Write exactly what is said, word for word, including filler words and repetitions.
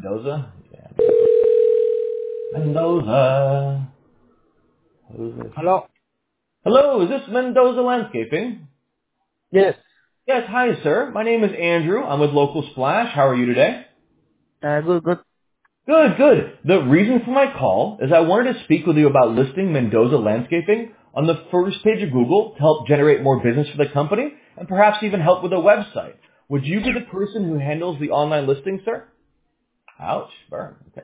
Mendoza? Yeah. Mendoza. Mendoza. Hello? Hello, is this Mendoza Landscaping? Yes. Yes, hi sir. My name is Andrew. I'm with Local Splash. How are you today? Uh, good, good. Good, good. The reason for my call is I wanted to speak with you about listing Mendoza Landscaping on the first page of Google to help generate more business for the company and perhaps even help with a website. Would you be the person who handles the online listing, sir? Ouch, burn. Okay.